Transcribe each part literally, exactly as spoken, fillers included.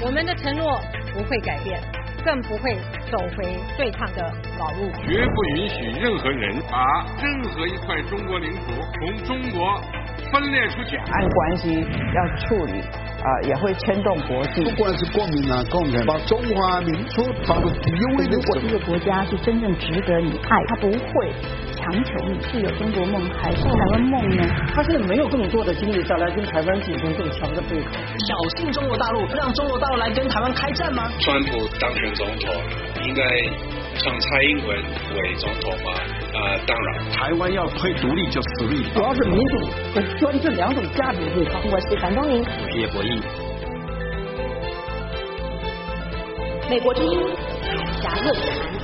我们的承诺不会改变，更不会走回对抗的老路。 绝不允许任何人把任何一块中国领土从中国分裂出去。 两岸关系要处理啊、呃，也会牵动国际。 不管是国民啊、共产，把中华民族放到第一位的国家。这个国家是真正值得你爱，它不会强求你是有中国梦还是台湾梦呢？ 他现在没有更多的精力再来跟台湾进行更强的对抗。 挑衅中国大陆，让中国大陆来跟台湾开战吗？ 川普当选总统，应该让蔡英文为总统吗？呃，当然。 台湾要推独立就实力， 主要是民主和专制两种价值对抗。 我是樊东宁， 叶博弈。 美国之音海峡论坛。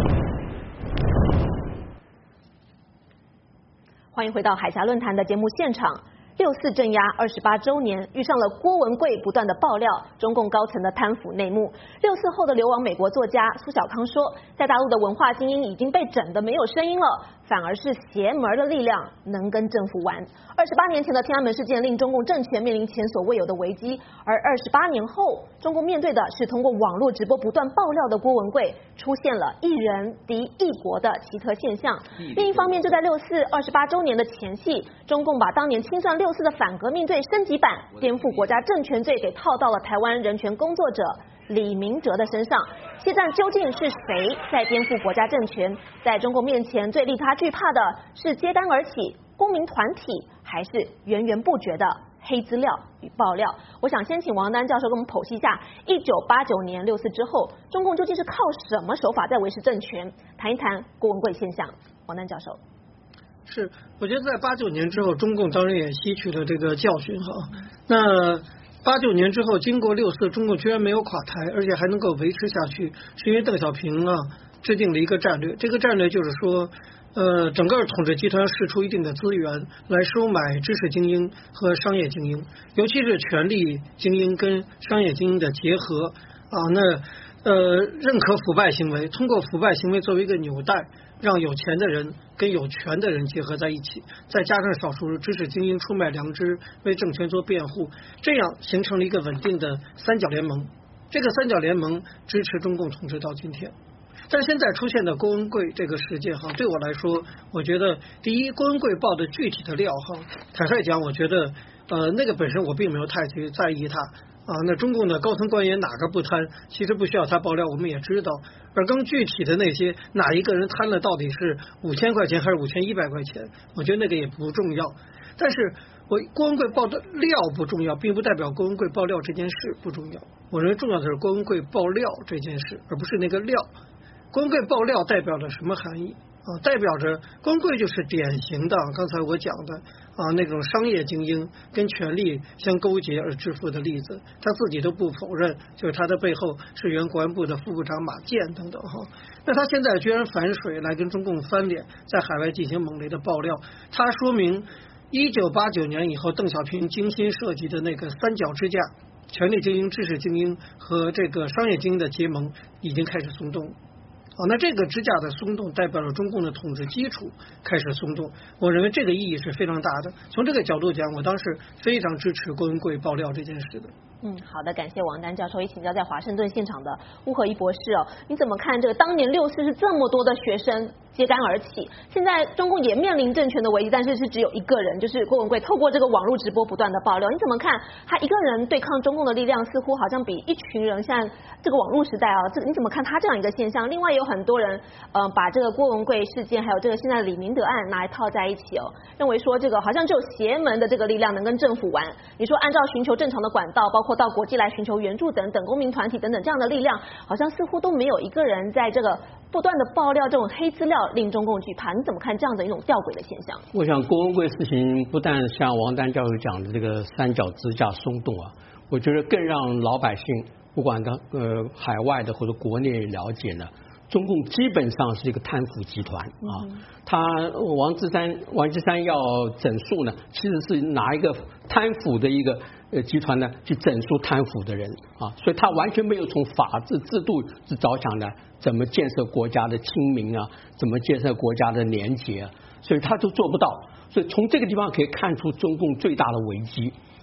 欢迎回到海峡论坛的节目现场。六四镇压二十八周年，遇上了郭文贵不断的爆料中共高层的贪腐内幕。六四后的流亡美国作家苏小康说，在大陆的文化精英已经被整得没有声音了，反而是邪门的力量能跟政府玩。二十八年前的天安门事件令中共政权面临前所未有的危机，而二十八年后，中共面对的是通过网络直播不断爆料的郭文贵，出现了一人敌一国的奇特现象。另一方面，就在六四二十八周年的前夕，中共把当年清算六四的反革命罪升级版颠覆国家政权罪给套到了台湾人权工作者李明哲的身上。现在究竟是谁在颠覆国家政权？在中国面前，最令他惧怕的是揭竿而起公民团体，还是源源不绝的黑资料与爆料？我想先请王丹教授给我们剖析一下一九八九年六四之后，中共究竟是靠什么手法在维持政权？谈一谈郭文贵现象。王丹教授。 是，我觉得在八九年之后，中共当然也吸取了这个教训哈。那八九年之后，经过六四，中共居然没有垮台，而且还能够维持下去，是因为邓小平啊制定了一个战略。这个战略就是说，呃，整个统治集团释出一定的资源来收买知识精英和商业精英，尤其是权力精英跟商业精英的结合啊。那呃，认可腐败行为，通过腐败行为作为一个纽带，让有钱的人跟有权的人结合在一起，再加上少数知识精英出卖良知，为政权做辩护，这样形成了一个稳定的三角联盟。这个三角联盟支持中共统治到今天。但是现在出现的郭文贵这个事件哈，对我来说，我觉得第一，郭文贵爆的具体的料哈，坦率讲，我觉得呃那个本身我并没有太去在意它。啊，那中共的高层官员哪个不贪？其实不需要他爆料，我们也知道。而更具体的那些哪一个人贪了，到底是五千块钱还是五千一百块钱？我觉得那个也不重要。但是我郭文贵爆的料不重要，并不代表郭文贵爆料这件事不重要。我认为重要的是郭文贵爆料这件事，而不是那个料。郭文贵爆料代表了什么含义？啊，代表着郭文贵就是典型的刚才我讲的啊那种商业精英跟权力相勾结而致富的例子，他自己都不否认，就是他的背后是原国安部的副部长马建等等哈。那他现在居然反水来跟中共翻脸，在海外进行猛烈的爆料，他说明一九八九年以后邓小平精心设计的那个三角支架，权力精英、知识精英和这个商业精英的结盟已经开始松动。啊，那这个支架的松动代表了中共的统治基础开始松动，我认为这个意义是非常大的。从这个角度讲，我当时非常支持郭文贵爆料这件事的。 嗯，好的，感谢王丹教授。也请教在华盛顿现场的乌合一博士哦，你怎么看这个当年六四是这么多的学生揭竿而起，现在中共也面临政权的危机，但是是只有一个人，就是郭文贵透过这个网络直播不断的爆料，你怎么看他一个人对抗中共的力量，似乎好像比一群人像这个网络时代啊，这个你怎么看他这样一个现象？另外有很多人呃把这个郭文贵事件还有这个现在的李明德案拿来套在一起哦，认为说这个好像只有邪门的这个力量能跟政府玩。你说按照寻求正常的管道，包括到国际来寻求援助等等，公民团体等等这样的力量，好像似乎都没有一个人在这个不断的爆料这种黑资料，令中共惧怕。你怎么看这样的一种吊诡的现象？ 我想郭文贵事情不但像王丹教授讲的这个三角支架松动啊，我觉得更让老百姓不管他呃海外的或者国内了解呢，中共基本上是一个贪腐集团啊。嗯、他王岐山王岐山要整肃呢，其实是拿一个贪腐的一个呃集团呢去整肃贪腐的人啊，所以他完全没有从法治制度是着想的，怎么建设国家的清明啊，怎么建设国家的廉洁啊，所以他都做不到。所以从这个地方可以看出中共最大的危机。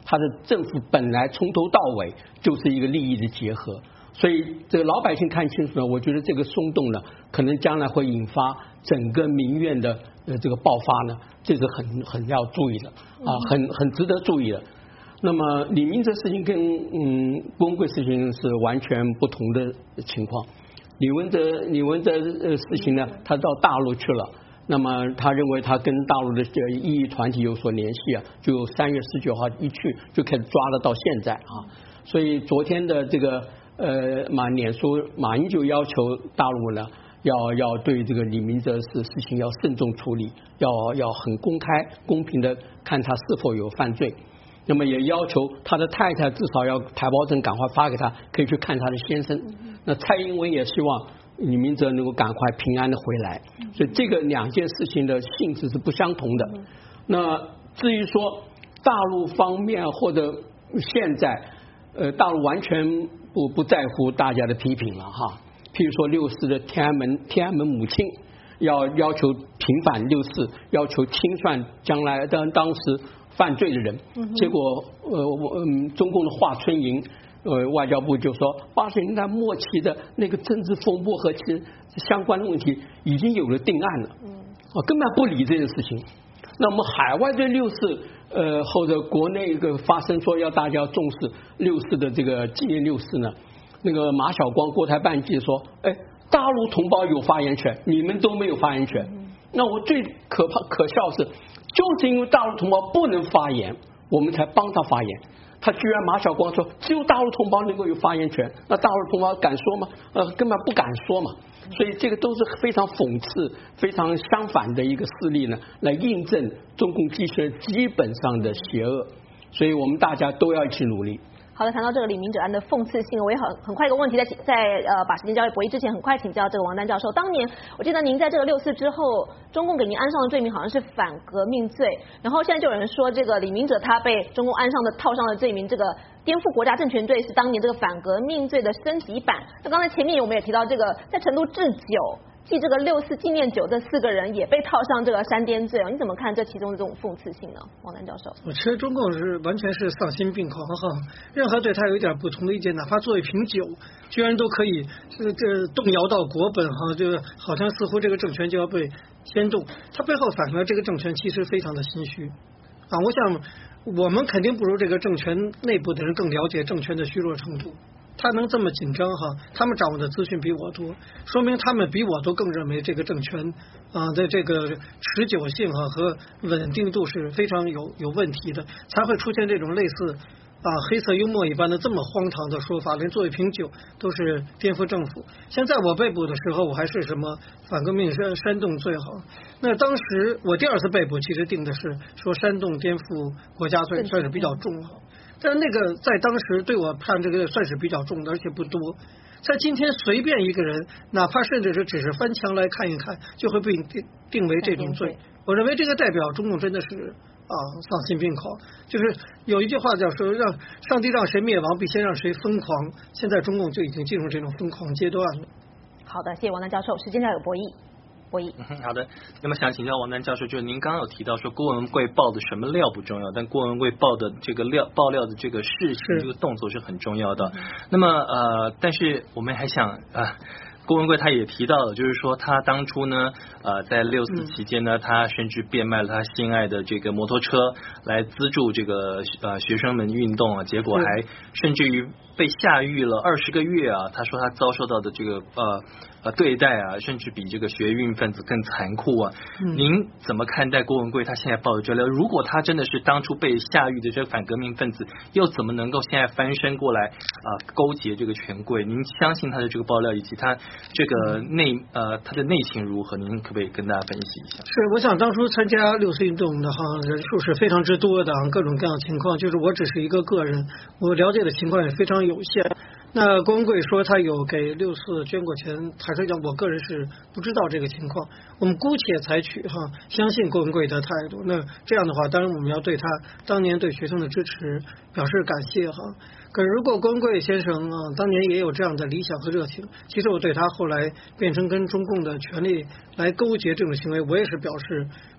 他的政府本来从头到尾就是一个利益的结合，所以这个老百姓看清楚了，我觉得这个松动呢，可能将来会引发整个民怨的呃这个爆发呢，这是很很要注意的啊，很很值得注意的。那么李明哲事情跟嗯郭文贵事情是完全不同的情况。李文哲李文哲呃事情呢，他到大陆去了。那么他认为他跟大陆的异议团体有所联系啊，就三月十九号一去就开始抓了到现在啊，所以昨天的这个呃马脸书马英九要求大陆呢要要对这个李明哲事事情要慎重处理，要要很公开公平的看他是否有犯罪，那么也要求他的太太至少要台胞证赶快发给他，可以去看他的先生。那蔡英文也希望李明哲能够赶快平安的回来，所以这个两件事情的性质是不相同的。那至于说大陆方面或者现在呃大陆完全不不在乎大家的批评了哈，譬如说六四的天安门天安门母亲要要求平反六四，要求清算将来当当时犯罪的人，结果呃我嗯中共的华春莹。呃，外交部就说，八十年代末期的那个政治风波和其相关的问题已经有了定案了，啊，根本不理这件事情。那么海外对六四，呃，或者国内一个发生说要大家要重视六四的这个纪念六四呢，那个马晓光国台办记者说，哎，大陆同胞有发言权，你们都没有发言权。那我最可怕可笑是，就是因为大陆同胞不能发言，我们才帮他发言。他居然马晓光说只有大陆同胞能够有发言权，那大陆同胞敢说吗？呃，根本不敢说嘛。所以这个都是非常讽刺、非常相反的一个事例呢，来印证中共机器人基本上的邪恶。所以我们大家都要一起努力。 好的，谈到这个李明哲案的讽刺性，我也很很快一个问题，在在呃把时间交给博弈之前，很快请教这个王丹教授。当年我记得您在这个六四之后，中共给您安上的罪名好像是反革命罪，然后现在就有人说这个李明哲他被中共安上的套上的罪名，这个颠覆国家政权罪是当年这个反革命罪的升级版。那刚才前面我们也提到，这个在成都制酒继这个六四纪念酒这四个人也被套上这个煽颠罪，你怎么看这其中的这种讽刺性呢？王丹教授， 我觉得中共是完全是丧心病狂哈，任何对他有一点不同的意见，哪怕做一瓶酒，居然都可以这这动摇到国本哈，这个好像似乎这个政权就要被牵动，他背后反映了这个政权其实非常的心虚啊。我想我们肯定不如这个政权内部的人更了解政权的虚弱程度。他能这么紧张哈，他们掌握的资讯比我多，说明他们比我都更认为这个政权啊的这个持久性哈和稳定度是非常有有问题的，才会出现这种类似啊黑色幽默一般的这么荒唐的说法，连做一瓶酒都是颠覆政府。现在我被捕的时候，我还是什么反革命煽煽动罪哈，那当时我第二次被捕，其实定的是说煽动颠覆国家罪，算是比较重哈。但那个在当时对我判这个算是比较重的，而且不多。在今天随便一个人，哪怕甚至是只是翻墙来看一看，就会被定定为这种罪。我认为这个代表中共真的是啊丧心病狂。就是有一句话叫说，让上帝让谁灭亡，必先让谁疯狂。现在中共就已经进入这种疯狂阶段了。 好的，谢谢王丹教授。时间上有博弈。 嗯、好的，那么想请教王丹教授，就是您刚刚有提到说郭文贵爆的什么料不重要，但郭文贵爆的这个料爆料的这个事情这个动作是很重要的。那么呃，但是我们还想啊。呃郭文贵他也提到了，就是说他当初呢，呃，在六四期间呢，他甚至变卖了他心爱的这个摩托车来资助这个呃学生们运动啊，结果还甚至于被下狱了二十个月啊。他说他遭受到的这个呃呃对待啊，甚至比这个学运分子更残酷啊。嗯、您怎么看待郭文贵他现在爆的这料？如果他真的是当初被下狱的这个反革命分子，又怎么能够现在翻身过来啊、呃、勾结这个权贵？您相信他的这个爆料以及他这个内呃他的内情如何？您可不可以跟大家分析一下？ 是，我想当初参加六四运动的哈人数是非常之多的，各种各样的情况，就是我只是一个个人，我了解的情况也非常有限。那郭文贵说他有给六四捐过钱，坦率讲我个人是不知道这个情况，我们姑且采取哈相信郭文贵的态度。那这样的话，当然我们要对他当年对学生的支持表示感谢哈。可是如果郭文贵先生啊当年也有这样的理想和热情，其实我对他后来变成跟中共的权力来勾结这种行为，我也是表示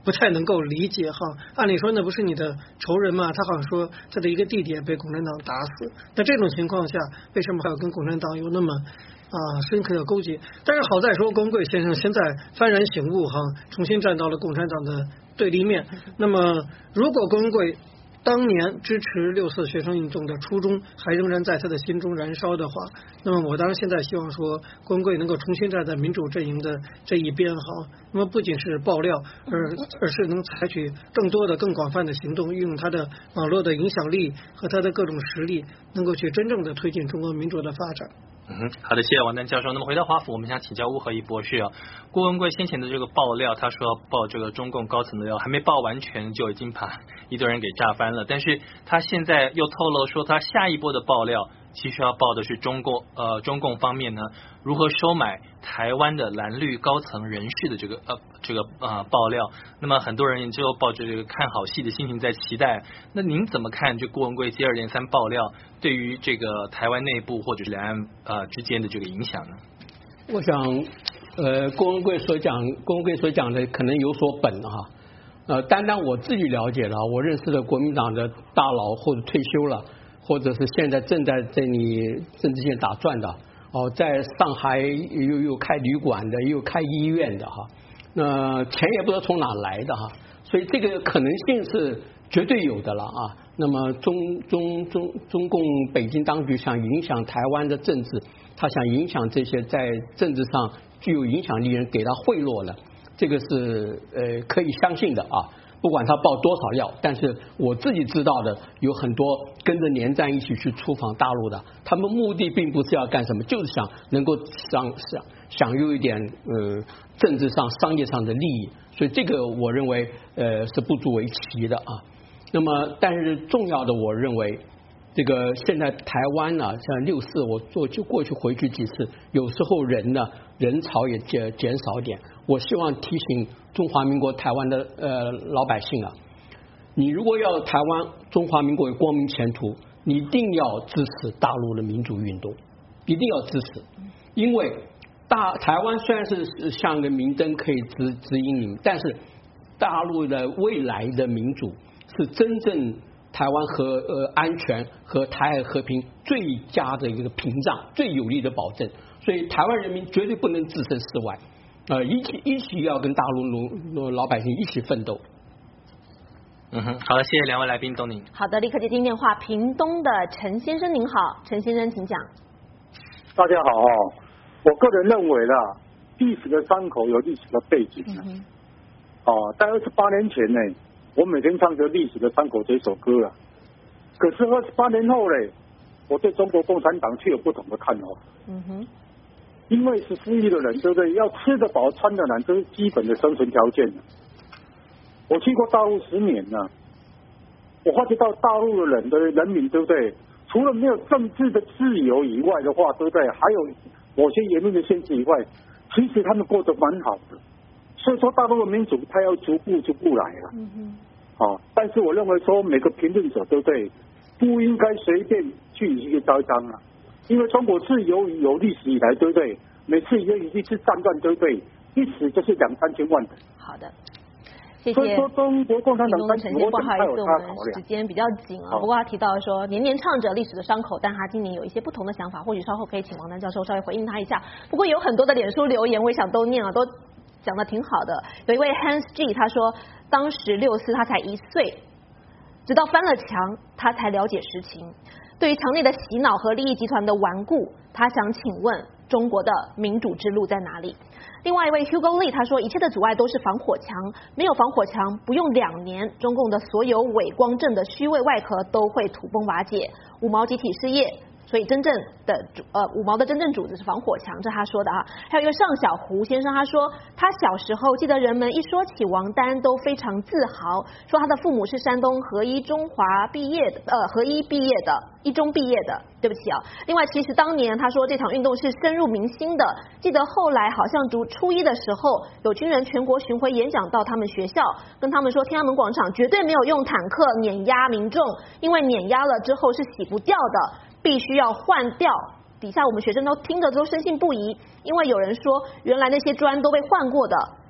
不太能够理解哈。按理说那不是你的仇人吗？他好像说他的一个弟弟也被共产党打死，那这种情况下，为什么还要跟共产党有那么啊深刻的勾结？但是好在说郭文贵先生现在幡然醒悟哈，重新站到了共产党的对立面。那么如果郭文贵当年支持六四学生运动的初衷还仍然在他的心中燃烧的话，那么我当然现在希望说郭文贵能够重新站在民主阵营的这一边哈。那么不仅是爆料，而而是能采取更多的更广泛的行动，运用他的网络的影响力和他的各种实力，能够去真正的推进中国民主的发展。 嗯哼，好的，谢谢王丹教授。那么回到华府，我们想请教邬和义博士啊，郭文贵先前的这个爆料，他说要爆这个中共高层的料，还没爆完全就已经把一堆人给炸翻了。但是他现在又透露说，他下一波的爆料其实要报的是中共呃中共方面呢如何收买台湾的蓝绿高层人士的这个呃这个呃爆料。那么很多人也就抱着这个看好戏的心情在期待。那您怎么看这郭文贵接二连三爆料对于这个台湾内部或者是两岸呃之间的这个影响呢？ 我想呃郭文贵所讲郭文贵所讲的可能有所本哈。呃单单我自己了解了，我认识的国民党的大佬或者退休了，或者是现在正在这里政治线打转的哦，在上海又又开旅馆的，又开医院的哈，那钱也不知道从哪来的哈，所以这个可能性是绝对有的了啊。那么中中中中共北京当局想影响台湾的政治，他想影响这些在政治上具有影响力人，给他贿赂了，这个是呃可以相信的啊。不管他报多少料，但是我自己知道的有很多跟着连战一起去出访大陆的，他们目的并不是要干什么，就是想能够享享享有一点呃政治上商业上的利益，所以这个我认为呃是不足为奇的啊。那么但是重要的我认为这个现在台湾呢、啊，像六四我做就过去回去几次，有时候人呢人潮也减减少点。我希望提醒中华民国台湾的呃老百姓啊，你如果要台湾中华民国有光明前途，你一定要支持大陆的民主运动，一定要支持，因为大台湾虽然是像个明灯可以指指引你们，但是大陆的未来的民主是真正台湾和呃安全和台海和平最佳的一个屏障，最有力的保证，所以台湾人民绝对不能置身事外。呃，一起一起要跟大陆老老百姓一起奋斗。 嗯哼，好的，谢谢两位来宾，董宁。 好的，立刻接听电话，屏东的陈先生您好，陈先生请讲。 大家好，我个人认为啦，历史的伤口有历史的背景啊。嗯、哦，在二十八年前呢，我每天唱着《历史的伤口》这首歌啊，可是二十八年后呢，我对中国共产党却有不同的看法。嗯哼。因为十四亿的人，对不对？要吃得饱、穿得暖，这是基本的生存条件。我去过大陆十年了，我发觉到大陆的人的人民，对不对？除了没有政治的自由以外的话，对不对？还有某些言论的限制以外，其实他们过得蛮好的。所以说，大陆的民主它要逐步逐步来了。嗯哼。好、哦，但是我认为说，每个评论者，对不对？不应该随便去一个栽赃啊。因为中国是有有历史以来，对不对？每次有一次战乱，对不对？一死就是两三千万的。 好的，谢谢。 所以说中国共产党陈先生，不好意思，我们时间比较紧啊。不过他提到说，年年唱着历史的伤口，但他今年有一些不同的想法，或许稍后可以请王丹教授稍微回应他一下。不过有很多的脸书留言，我也想都念了，都讲得挺好的。有一位 Hans G 他说，当时六四他才一岁，直到翻了墙，他才了解实情。对于强烈的洗脑和利益集团的顽固，他想请问中国的民主之路在哪里？另外一位 Hugo Lee 他说，一切的阻碍都是防火墙，没有防火墙，不用两年，中共的所有伪光正的虚伪外壳都会土崩瓦解，五毛集体失业。所以真正的呃五毛的真正主子是防火墙，这是他说的啊。还有一个上小胡先生，他说他小时候记得人们一说起王丹都非常自豪，说他的父母是山东合一中华毕业的呃合一毕业的一中毕业的，对不起啊。另外其实当年他说这场运动是深入民心的，记得后来好像读初一的时候，有军人全国巡回演讲到他们学校，跟他们说天安门广场绝对没有用坦克碾压民众，因为碾压了之后是洗不掉的。必须要换掉，底下我们学生都听着都深信不疑，因为有人说原来那些砖都被换过的，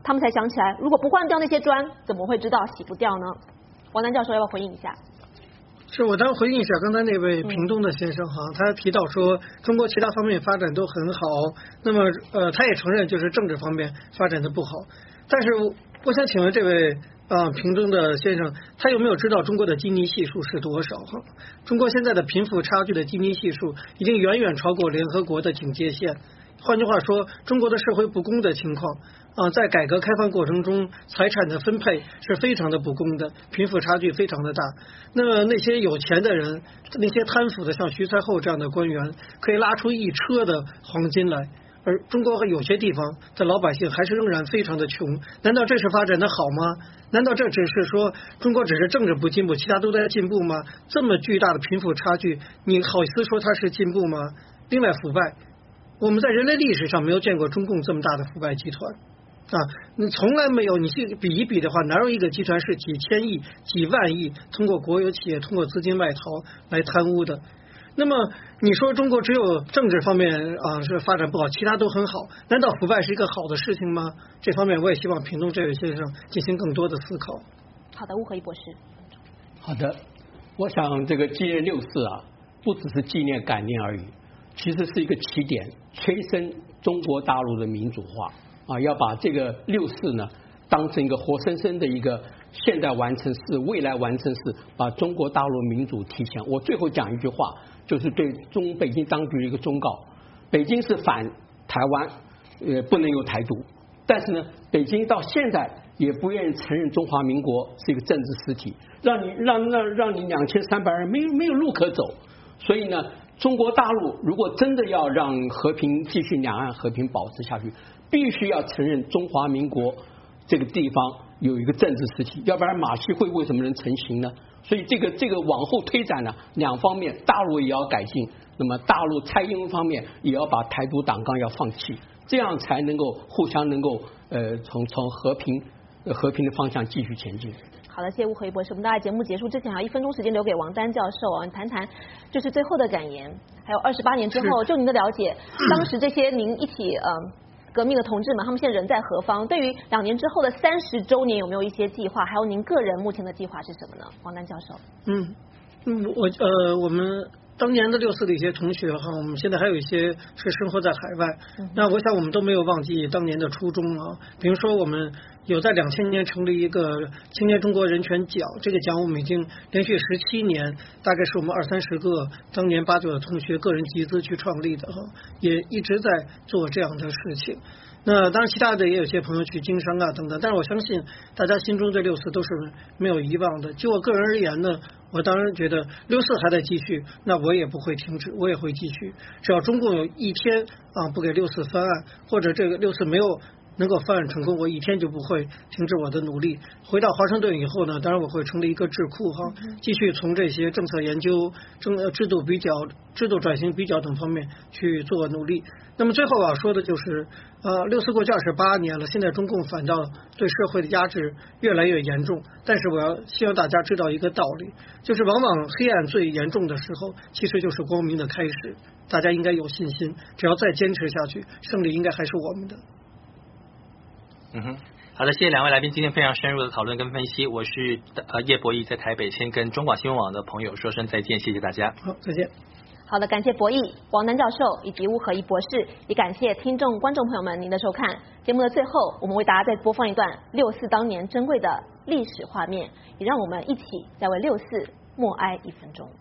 他们才想起来，如果不换掉那些砖，怎么会知道洗不掉呢？王丹教授要不要回应一下？ 是我当回应一下刚才那位屏东的先生哈，嗯、他提到说中国其他方面发展都很好，那么呃他也承认就是政治方面发展的不好，但是我想请问这位啊、呃、屏东的先生，他有没有知道中国的基尼系数是多少哈？中国现在的贫富差距的基尼系数已经远远超过联合国的警戒线。换句话说，中国的社会不公的情况啊、呃，在改革开放过程中，财产的分配是非常的不公的，贫富差距非常的大。那么那些有钱的人，那些贪腐的，像徐才厚这样的官员，可以拉出一车的黄金来，而中国有些地方的老百姓还是仍然非常的穷。难道这是发展的好吗？难道这只是说中国只是政治不进步，其他都在进步吗？这么巨大的贫富差距，你好意思说它是进步吗？另外，腐败。我们在人类历史上没有见过中共这么大的腐败集团啊，你从来没有，你去比一比的话，哪有一个集团是几千亿、几万亿通过国有企业、通过资金外逃来贪污的？那么你说中国只有政治方面啊是发展不好，其他都很好，难道腐败是一个好的事情吗？这方面我也希望屏东这位先生进行更多的思考。 好的，吴和一博士。 好的，我想这个纪念六四啊，不只是纪念感念而已。其实是一个起点，催生中国大陆的民主化啊！要把这个六四呢当成一个活生生的一个现代完成式、未来完成式，把中国大陆民主体现。我最后讲一句话，就是对中北京当局的一个忠告：北京是反台湾，呃，不能有台独，但是呢，北京到现在也不愿意承认中华民国是一个政治实体，让你让让让你两千三百人没没有路可走，所以呢。中国大陆如果真的要让和平继续两岸和平保持下去，必须要承认中华民国这个地方有一个政治实体，要不然马习会为什么能成型呢？所以这个这个往后推展呢，两方面大陆也要改进，那么大陆蔡英文方面也要把台独党纲要放弃，这样才能够互相能够呃从从和平呃和平的方向继续前进。 好的，谢谢吴和一博士。我们大概节目结束之前还有一分钟时间留给王丹教授啊，谈谈就是最后的感言，还有二十八年之后，就您的了解，当时这些您一起呃革命的同志们，他们现在人在何方？对于两年之后的三十周年，有没有一些计划？还有您个人目前的计划是什么呢？王丹教授。 嗯，嗯，我呃我们。当年的六四的一些同学哈，我们现在还有一些是生活在海外，嗯、那我想我们都没有忘记当年的初衷啊。比如说我们有在两千年成立一个青年中国人权奖，这个奖我们已经连续十七年，大概是我们二三十个当年八九的同学个人集资去创立的哈，也一直在做这样的事情。那当然其他的也有些朋友去经商啊等等，但是我相信大家心中对六四都是没有遗忘的。就我个人而言呢，我当然觉得六四还在继续，那我也不会停止，我也会继续。只要中共有一天啊不给六四翻案，或者这个六四没有能够翻案成功，我一天就不会停止我的努力。回到华盛顿以后呢，当然我会成立一个智库哈，继续从这些政策研究、政制度比较、制度转型比较等方面去做努力。那么最后我要说的就是，呃，六四过去二十八年了，现在中共反倒对社会的压制越来越严重。但是我要希望大家知道一个道理，就是往往黑暗最严重的时候，其实就是光明的开始。大家应该有信心，只要再坚持下去，胜利应该还是我们的。 嗯哼，好的，谢谢两位来宾今天非常深入的讨论跟分析。我是呃叶博弈，在台北先跟中广新闻网的朋友说声再见，谢谢大家。 好，再见。 好的，感谢博弈、王南教授以及吴和一博士，也感谢听众、观众朋友们您的收看。节目的最后，我们为大家再播放一段六四当年珍贵的历史画面，也让我们一起再为六四默哀一分钟。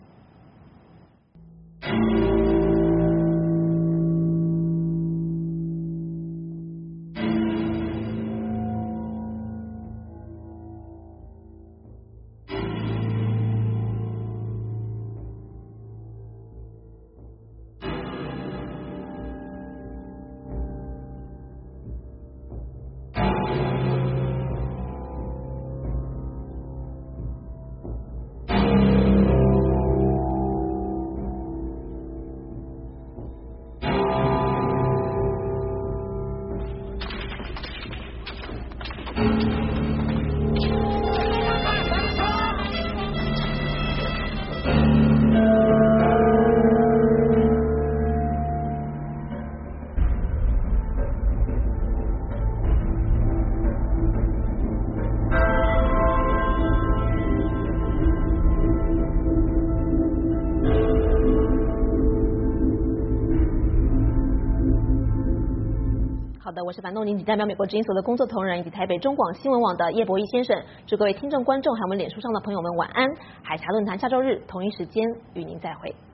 好的，我是樊东宁，仅代表美国之音所的工作同仁以及台北中广新闻网的叶博弈先生，祝各位听众观众还有我们脸书上的朋友们晚安。海峡论坛下周日同一时间与您再会。